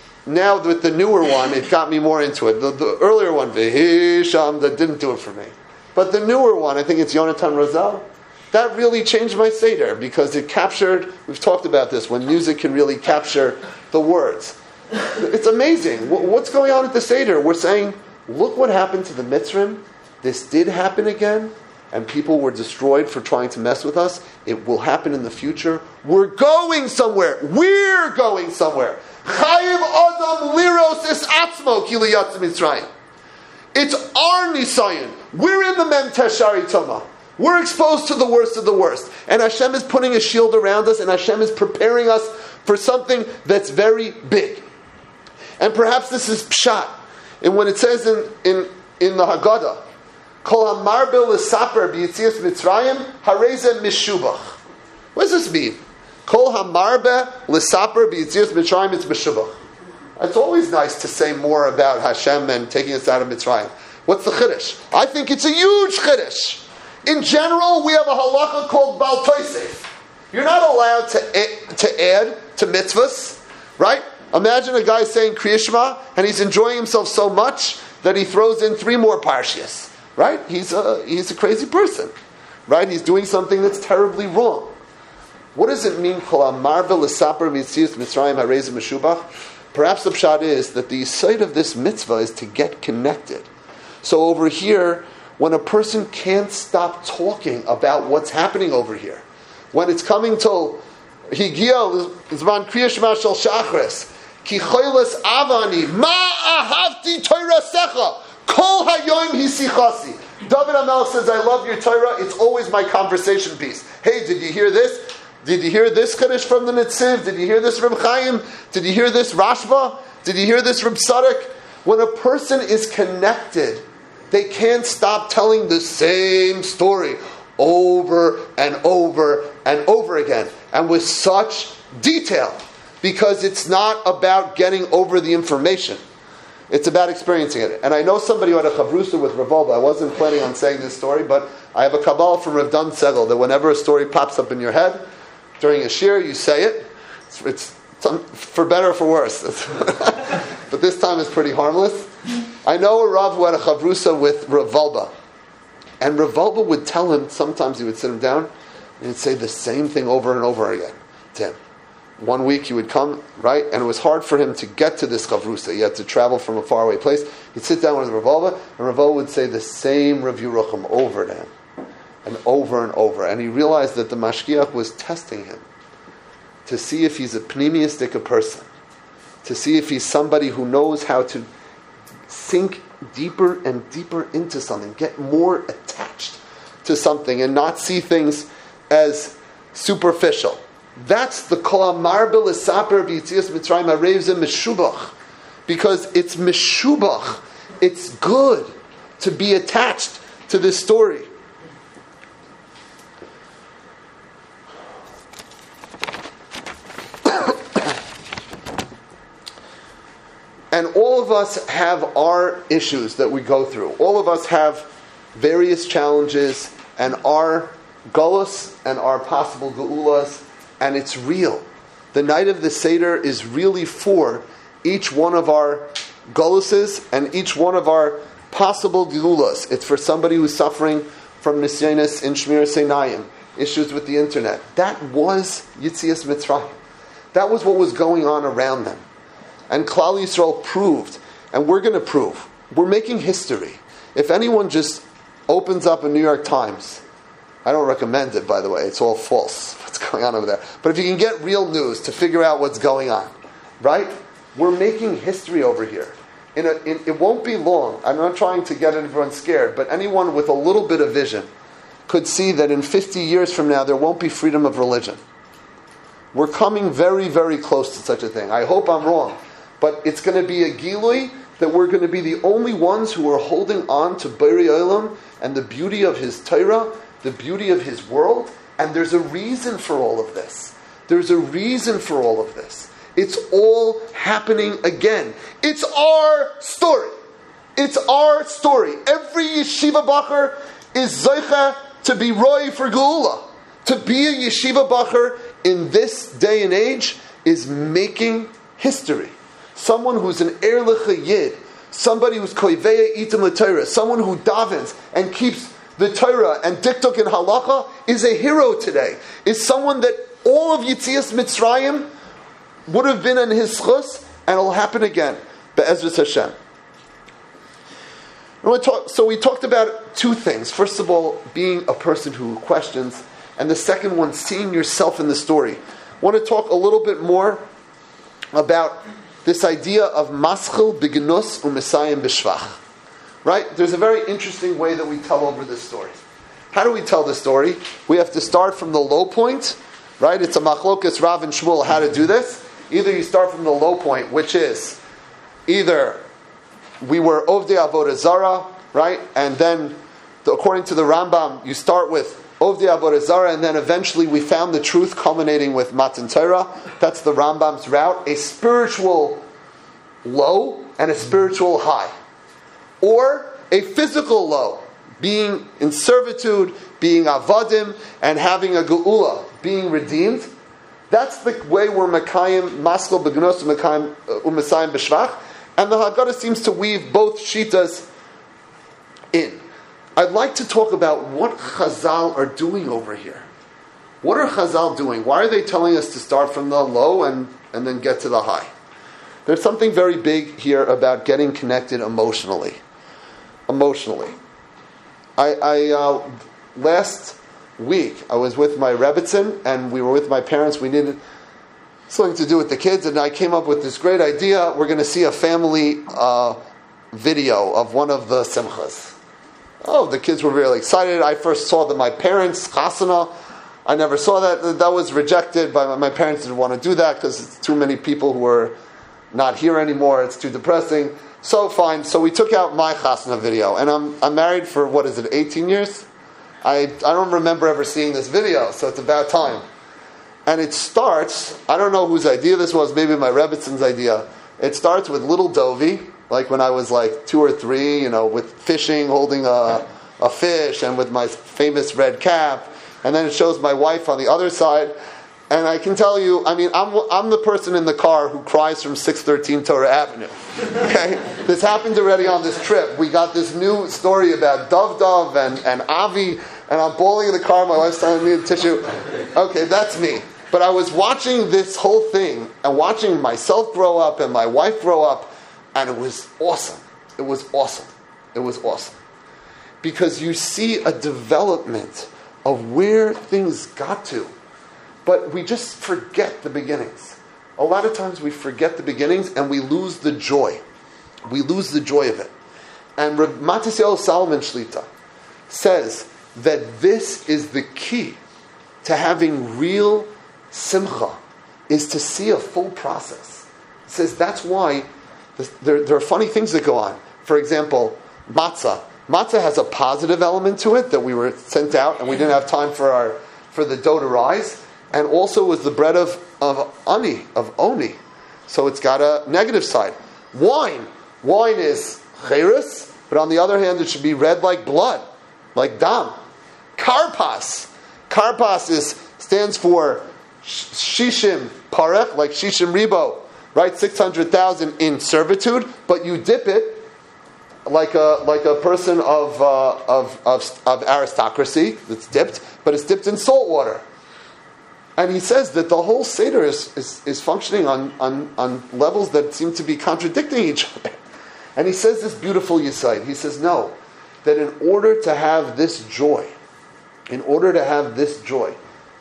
Now with the newer one, it got me more into it. The, the earlier one, Vihisha Amda, didn't do it for me. But the newer one, I think it's Yonatan Rosal, that really changed my Seder because it captured, we've talked about this, when music can really capture the words. It's amazing. What's going on at the Seder? We're saying, look what happened to the Mitzrim. This did happen again, and people were destroyed for trying to mess with us. It will happen in the future. We're going somewhere. We're going somewhere. Chayiv Adam Liros Es Atzmo Ki Liyatz Mitzrayim. It's our Nisayon. We're in the Mem Teshari Toma. We're exposed to the worst of the worst. And Hashem is putting a shield around us, and Hashem is preparing us for something that's very big. And perhaps this is pshat. And when it says in, in, in the Haggadah, Kol hamarbe l'saper b'yitzias Mitzrayim, hareze mishubach. What does this mean? Kol hamarbe l'saper b'yitzias Mitzrayim, it's mishubach. It's always nice to say more about Hashem and taking us out of Mitzrayim. What's the chiddush? I think it's a huge chiddush. In general, we have a halacha called Bal Tosef. You're not allowed to, to add to mitzvahs, right? Imagine a guy saying Kriya Shema, and he's enjoying himself so much that he throws in three more parshias. Right? He's a, he's a crazy person. Right? He's doing something that's terribly wrong. What does it mean? Perhaps the pshat is that the site of this mitzvah is to get connected. So over here, when a person can't stop talking about what's happening over here, when it's coming to Higiyah Zman Kriya Shema Shel Shachris, Ki choyles avani, ma ahavti Torah secha, kol hayoim hisichasi. David HaMelech says, I love your Torah, it's always my conversation piece. Hey, did you hear this? Did you hear this Kaddish from the Netziv? Did you hear this Reb Chaim? Did you hear this Rashba? Did you hear this Reb Tzadok? When a person is connected, they can't stop telling the same story over and over and over again, and with such detail. Because it's not about getting over the information. It's about experiencing it. And I know somebody who had a chavrusa with Rav Wolbe. I wasn't planning on saying this story, but I have a Kabbalah from Rav Dan Segel that whenever a story pops up in your head, during a shir, you say it. It's, it's for better or for worse. But this time it's pretty harmless. I know a Rav who had a chavrusa with Rav Wolbe. And Rav Wolbe would tell him, sometimes he would sit him down, and he'd say the same thing over and over again to him. One week he would come, right, and it was hard for him to get to this chavrusa. He had to travel from a faraway place. He'd sit down with Rav Wolbe, and Rav Wolbe would say the same Rav Yerucham over to him, and over and over. And he realized that the mashgiach was testing him to see if he's a pneumistic a person, to see if he's somebody who knows how to sink deeper and deeper into something, get more attached to something, and not see things as superficial. That's the kol marbil esaper b'yitzias Mitzrayim harevzeh meshubach, because it's meshubach. It's good to be attached to this story. And all of us have our issues that we go through. All of us have various challenges and our gullus and our possible geulas, and it's real. The night of the Seder is really for each one of our guluses and each one of our possible geulas. It's for somebody who's suffering from nisyanis in Shmir Seinayim, issues with the internet. That was Yitzias Mitzrayim. That was what was going on around them. And Klal Yisrael proved, and we're going to prove, we're making history. If anyone just opens up a New York Times, I don't recommend it, by the way, it's all false, what's going on over there. But if you can get real news to figure out what's going on, right? We're making history over here. In a, in, it won't be long. I'm not trying to get everyone scared, but anyone with a little bit of vision could see that in fifty years from now, there won't be freedom of religion. We're coming very, very close to such a thing. I hope I'm wrong. But it's going to be a gilui that we're going to be the only ones who are holding on to Borei Olam and the beauty of His Torah, the beauty of His world. And there's a reason for all of this. There's a reason for all of this. It's all happening again. It's our story. It's our story. Every yeshiva bacher is zeicha to be roi for geula. To be a yeshiva bacher in this day and age is making history. Someone who's an erlich yid, somebody who's koiveya itim l'Torah, someone who davens and keeps the Torah and diktuk and halacha is a hero today. Is someone that all of Yitzias Mitzrayim would have been in his schus, and it'll happen again. Be'ezras Hashem. So we talked about two things. First of all, being a person who questions, and the second one, seeing yourself in the story. I want to talk a little bit more about this idea of maschil b'gnus u'mesayim b'shvach. Right? There's a very interesting way that we tell over this story. How do we tell the story? We have to start from the low point, right? It's a machlokas Rav and Shmuel how to do this. Either you start from the low point, which is either we were Ovdei Avodah Zarah, right? And then, according to the Rambam, you start with Ovdei Avodah Zarah, and then eventually we found the truth culminating with Matan Torah. That's the Rambam's route. A spiritual low and a spiritual high. Or a physical low, being in servitude, being avadim, and having a geula, being redeemed. That's the way we're Mekayim, Maskal Begnos, Mekayim, Umesayim B'Shvach. And the Haggadah seems to weave both Shitas in. I'd like to talk about what Chazal are doing over here. What are Chazal doing? Why are they telling us to start from the low and, and then get to the high? There's something very big here about getting connected emotionally. Emotionally. I, I uh, last week, I was with my Rebbetzin, and we were with my parents. We needed something to do with the kids, and I came up with this great idea. We're going to see a family uh, video of one of the simchas. Oh, the kids were really excited. I first saw that my parents, chasana, I never saw that. That was rejected. By my parents didn't want to do that because it's too many people who are not here anymore. It's too depressing. So fine. So we took out my chasana video, and I'm I'm married for what is it, eighteen years? I I don't remember ever seeing this video, so it's about time. And it starts. I don't know whose idea this was. Maybe my Rebbetzon's idea. It starts with little Dovi, like when I was like two or three, you know, with fishing, holding a, a fish, and with my famous red cap. And then it shows my wife on the other side. And I can tell you, I mean, I'm I'm the person in the car who cries from six thirteen Torah Avenue. Okay? This happened already on this trip. We got this new story about Dov Dov and, and Avi, and I'm bawling in the car, my wife's telling me the tissue. Okay, that's me. But I was watching this whole thing, and watching myself grow up and my wife grow up, and it was awesome. It was awesome. It was awesome. Because you see a development of where things got to. But we just forget the beginnings. A lot of times we forget the beginnings and we lose the joy. We lose the joy of it. And Rav Matisyahu Salomon Shlita says that this is the key to having real simcha, is to see a full process. He says that's why there, there are funny things that go on. For example, matzah. Matzah has a positive element to it, that we were sent out and we didn't have time for our for the dough to rise. And also was the bread of, of ani, of oni. So it's got a negative side. Wine. Wine is cheres, but on the other hand, it should be red like blood, like dam. Karpas. Karpas is stands for shishim parech, like shishim ribo, right? six hundred thousand in servitude, but you dip it like a like a person of, uh, of, of, of aristocracy that's dipped, but it's dipped in salt water. And he says that the whole Seder is, is, is functioning on, on, on levels that seem to be contradicting each other. And he says this beautiful yesod. He says, no, that in order to have this joy, in order to have this joy,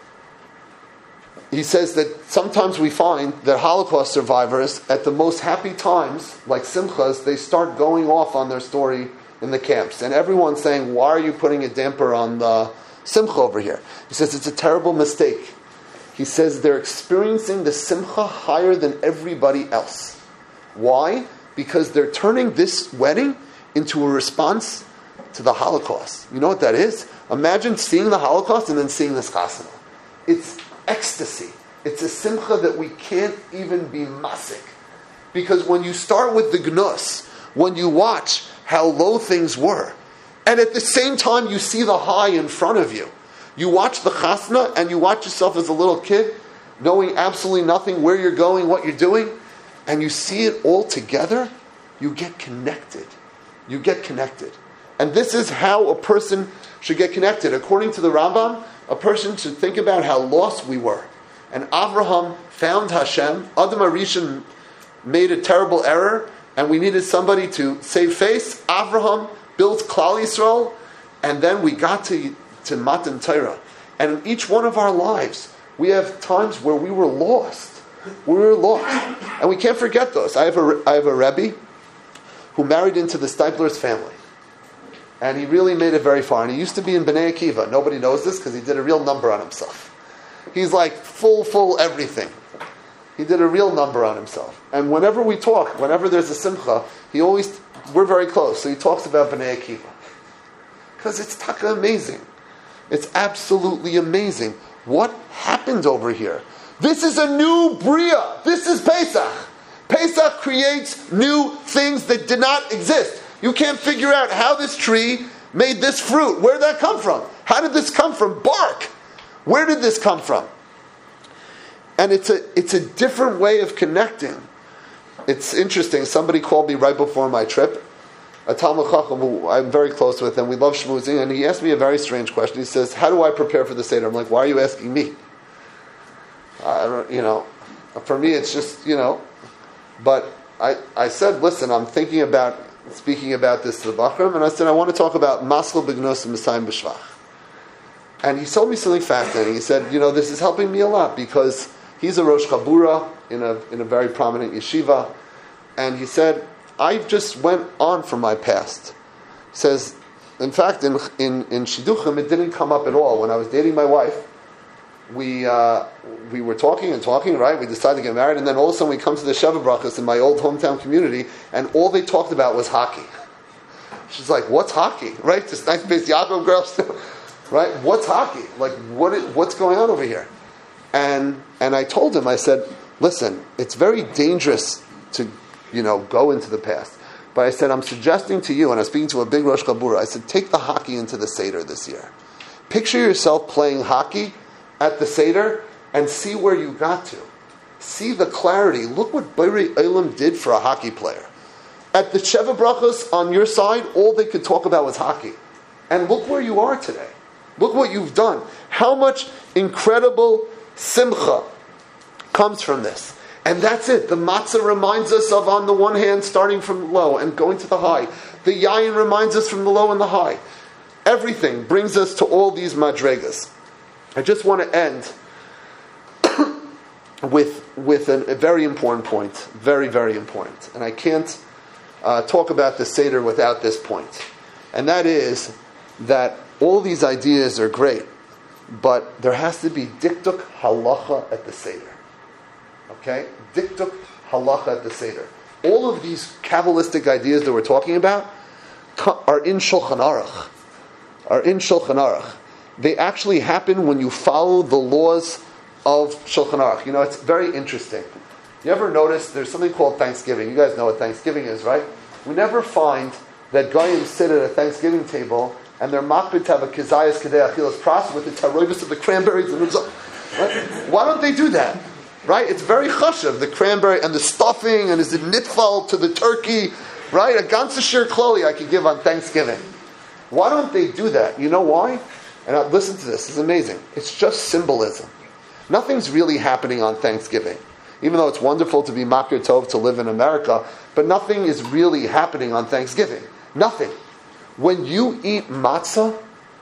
he says that sometimes we find that Holocaust survivors, at the most happy times, like Simchas, they start going off on their story in the camps. And everyone's saying, why are you putting a damper on the Simcha over here? He says, it's a terrible mistake. He says they're experiencing the simcha higher than everybody else. Why? Because they're turning this wedding into a response to the Holocaust. You know what that is? Imagine seeing the Holocaust and then seeing this chasana. It's ecstasy. It's a simcha that we can't even be masik. Because when you start with the gnus, when you watch how low things were, and at the same time you see the high in front of you, you watch the chasna and you watch yourself as a little kid, knowing absolutely nothing, where you're going, what you're doing, and you see it all together, you get connected. You get connected. And this is how a person should get connected. According to the Rambam, a person should think about how lost we were. And Avraham found Hashem. Adam HaRishon made a terrible error, and we needed somebody to save face. Avraham built Klal Yisrael, and then we got to to Matan Torah. And in each one of our lives, we have times where we were lost. We were lost. And we can't forget those. I have a, I have a Rebbe who married into the Steipler's family. And he really made it very far. And he used to be in Bnei Akiva. Nobody knows this because he did a real number on himself. He's like full, full everything. He did a real number on himself. And whenever we talk, whenever there's a simcha, he always, we're very close. So he talks about Bnei Akiva. Because it's taka amazing. It's absolutely amazing. What happened over here? This is a new Bria. This is Pesach. Pesach creates new things that did not exist. You can't figure out how this tree made this fruit. Where did that come from? How did this come from? Bark. Where did this come from? And it's a it's a different way of connecting. It's interesting. Somebody called me right before my trip, a Talmud Chacham who I'm very close with, and we love schmoozing, and he asked me a very strange question. He says, how do I prepare for the Seder? I'm like, why are you asking me? I don't, you know, for me it's just, you know, but I, I said, listen, I'm thinking about speaking about this to the Bachram, and I said, I want to talk about Maskal B'Gnos and Messiah B'Shvach. And he told me something fascinating. He said, you know, this is helping me a lot because he's a Rosh Chabura in a in a very prominent yeshiva, and he said, I just went on from my past. He says, in fact, in in, in Shidduchim, it didn't come up at all. When I was dating my wife, we uh, we were talking and talking, right? We decided to get married, and then all of a sudden we come to the Sheva Brachas in my old hometown community, and all they talked about was hockey. She's like, what's hockey? Right? This nice base Yaakov girls, right? What's hockey? Like, what is, what's going on over here? And and I told him, I said, listen, it's very dangerous to, you know, go into the past. But I said, I'm suggesting to you, and I'm speaking to a big Rosh Chabura, I said, take the hockey into the Seder this year. Picture yourself playing hockey at the Seder and see where you got to. See the clarity. Look what Borei Olam did for a hockey player. At the Sheva Brachos on your side, all they could talk about was hockey. And look where you are today. Look what you've done. How much incredible simcha comes from this. And that's it. The matzah reminds us of, on the one hand, starting from low and going to the high. The yayin reminds us from the low and the high. Everything brings us to all these madregas. I just want to end with, with an, a very important point. Very, very important. And I can't uh, talk about the Seder without this point. And that is that all these ideas are great, but there has to be diktuk halacha at the Seder. Okay? Diktuk halacha at the Seder. All of these Kabbalistic ideas that we're talking about are in Shulchan Aruch. Are in Shulchan Aruch. They actually happen when you follow the laws of Shulchan Aruch. You know, it's very interesting. You ever notice there's something called Thanksgiving? You guys know what Thanksgiving is, right? We never find that Goyim sit at a Thanksgiving table and they're makbid to have a kizayas kedei achilas pras with the taroivus of the cranberries and the right? Why don't they do that? Right? It's very chashav, the cranberry and the stuffing, and is it nitfal to the turkey, right? A ganze shir kloli I could give on Thanksgiving. Why don't they do that? You know why? And uh, listen to this, it's amazing. It's just symbolism. Nothing's really happening on Thanksgiving. Even though it's wonderful to be makir tov, to live in America, but nothing is really happening on Thanksgiving. Nothing. When you eat matzah,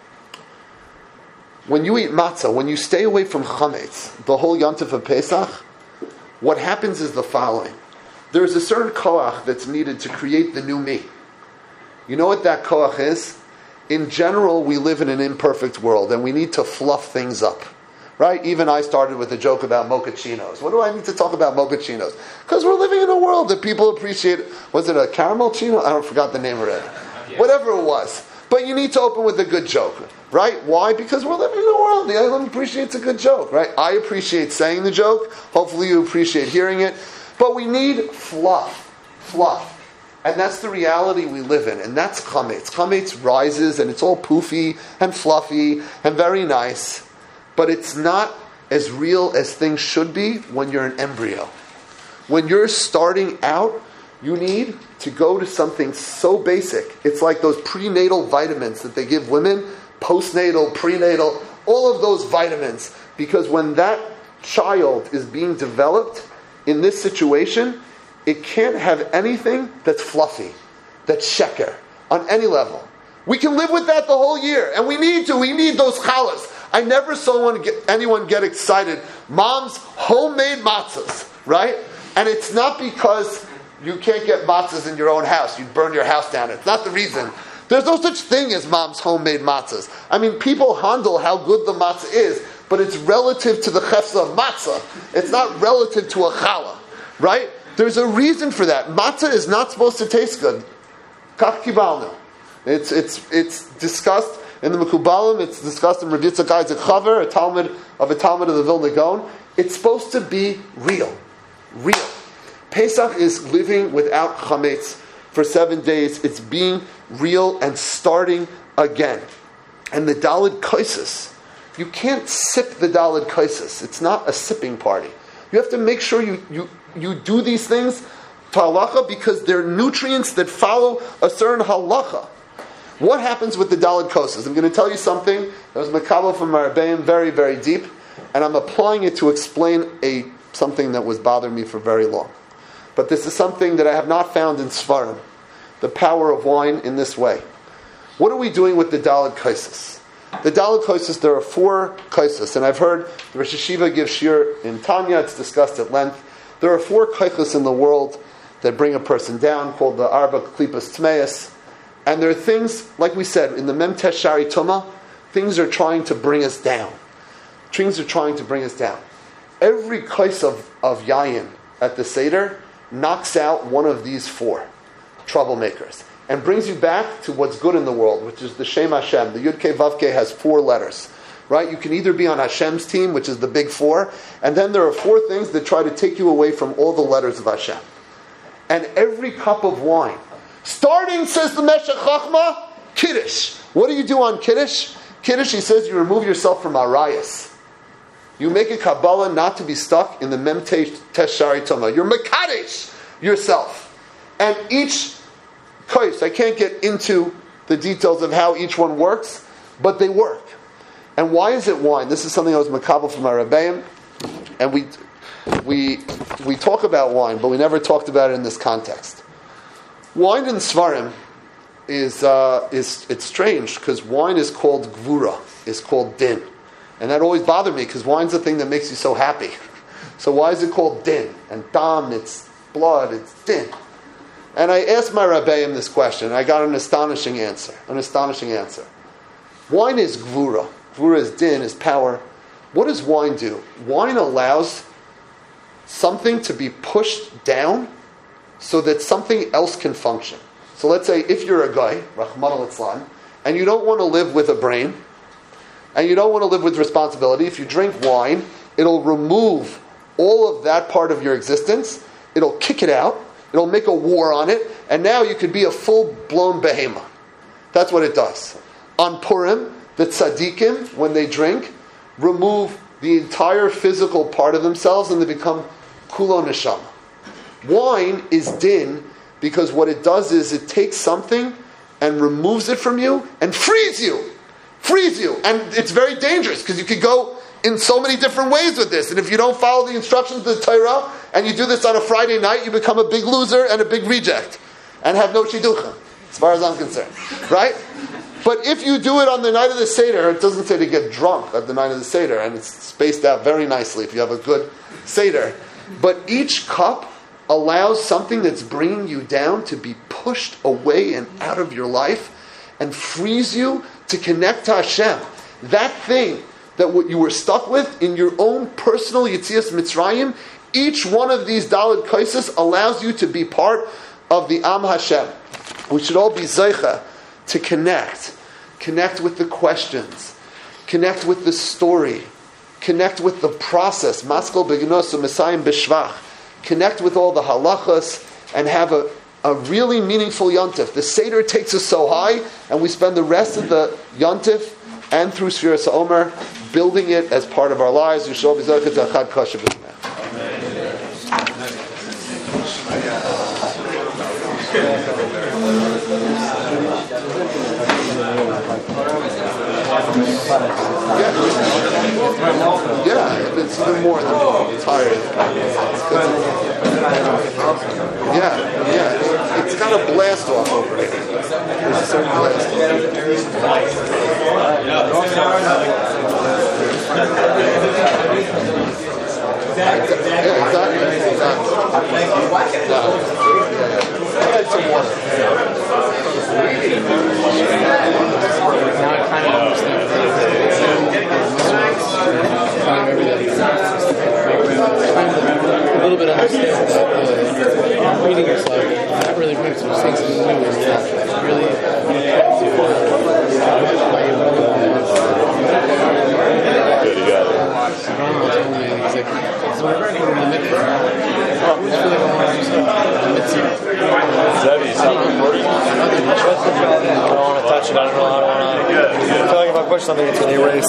when you eat matzah, when you stay away from chametz, the whole yontif of Pesach, what happens is the following. There's a certain koach that's needed to create the new me. You know what that koach is? In general, we live in an imperfect world, and we need to fluff things up. Right? Even I started with a joke about mochachinos. What do I need to talk about mochachinos? Because we're living in a world that people appreciate. Was it a caramel chino? I don't forgot the name of it. Whatever it was. But you need to open with a good joke. Right? Why? Because we're living in a world. The island appreciates a good joke. Right? I appreciate saying the joke. Hopefully you appreciate hearing it. But we need fluff. Fluff. And that's the reality we live in. And that's chametz. Chametz rises and it's all poofy and fluffy and very nice. But it's not as real as things should be when you're an embryo. When you're starting out, you need to go to something so basic. It's like those prenatal vitamins that they give women, postnatal, prenatal, all of those vitamins. Because when that child is being developed in this situation, it can't have anything that's fluffy, that's sheker, on any level. We can live with that the whole year, and we need to. We need those challahs. I never saw one get, anyone get excited. Mom's homemade matzahs, right? And it's not because you can't get matzahs in your own house. You'd burn your house down. It's not the reason. There's no such thing as mom's homemade matzahs. I mean, people handle how good the matzah is, but it's relative to the chefza of matzah. It's not relative to a challah, right? There's a reason for that. Matzah is not supposed to taste good. Kach kibalnu. It's it's it's discussed in the Mekubalim. It's discussed in Rav Yitzchak Isaac Chaver, a Talmud of a Talmud of the Vilna Gaon. It's supposed to be real, real. Pesach is living without chametz for seven days. It's being real and starting again. And the Daled Kaisis, you can't sip the Daled Kaisis. It's not a sipping party. You have to make sure you you you do these things to halacha because they're nutrients that follow a certain halacha. What happens with the Daled Kaisis? I'm going to tell you something that was Makabel from Marabayim, very, very deep, and I'm applying it to explain a something that was bothering me for very long. But this is something that I have not found in Sfarim. The power of wine in this way. What are we doing with the Daled Kaisis? The Daled Kaisis, there are four Kaisis, and I've heard the Rosh Hashiva give shir in Tanya, it's discussed at length. There are four Kaisis in the world that bring a person down, called the Arba Klipas Tmeis. And there are things, like we said, in the Memtesh Shari Tuma, things are trying to bring us down. Things are trying to bring us down. Every kais of, of Yayin at the Seder knocks out one of these four troublemakers and brings you back to what's good in the world, which is the Shem Hashem. The Yud Kei Vav Kei has four letters. Right? You can either be on Hashem's team, which is the big four, and then there are four things that try to take you away from all the letters of Hashem. And every cup of wine Starting, says the Meshech Chochmah, Kiddush. What do you do on Kiddush? Kiddush, he says, you remove yourself from Arayas. You make a Kabbalah not to be stuck in the Mem Teshari Toma. You're Mekadesh yourself. And each case, I can't get into the details of how each one works, but they work. And why is it wine? This is something I was makabel from our Rebbeim, and we we we talk about wine, but we never talked about it in this context. Wine in Svarim is uh, is it's strange because wine is called gvura, is called din, and that always bothered me because wine's the thing that makes you so happy. So why is it called din? And dam, it's blood, it's din. And I asked my Rebbeim this question, and I got an astonishing answer. An astonishing answer. Wine is gvura. Gvura is din, is power. What does wine do? Wine allows something to be pushed down so that something else can function. So let's say if you're a guy, Rahman al-Islam, and you don't want to live with a brain, and you don't want to live with responsibility, if you drink wine, it'll remove all of that part of your existence, it'll kick it out, it'll make a war on it, and now you could be a full-blown behemoth. That's what it does. On Purim, the tzaddikim, when they drink, remove the entire physical part of themselves and they become kulo neshama. Wine is din because what it does is it takes something and removes it from you and frees you. Frees you. And it's very dangerous because you could go in so many different ways with this. And if you don't follow the instructions of the Torah and you do this on a Friday night, you become a big loser and a big reject and have no shidducha, as far as I'm concerned. Right? But if you do it on the night of the Seder, it doesn't say to get drunk at the night of the Seder, and it's spaced out very nicely if you have a good Seder. But each cup allows something that's bringing you down to be pushed away and out of your life and frees you to connect to Hashem. That thing that what you were stuck with in your own personal Yetzias Mitzrayim, each one of these Daled Kaisos allows you to be part of the Am Hashem. We should all be Zeicha to connect. Connect with the questions. Connect with the story. Connect with the process. Maskal Begnos Messiah B'Shvach. Connect with all the halachas and have a, a really meaningful yontif. The Seder takes us so high, and we spend the rest of the yontif and through Sfiras HaOmer building it as part of our lives. Yishol B'Zochet Zachad Kosher B'Zmeh. Yeah, yeah, it's even more than tired. Yeah, yeah, it's, it's got a blast off over it. There's a certain blast off. Yeah, exactly. exactly. Yeah. I had some water. Now I kind of understand. A little bit understand that uh, reading yourself, not really reading some things in the new is not really to good, you got it. Ronald told me, he's like, so we're running in the middle. I feel like I want to do something in the middle. Zevi, something recording? I don't want to touch it, I don't know, I don't want to. I feel like if I push something, it's going to erase.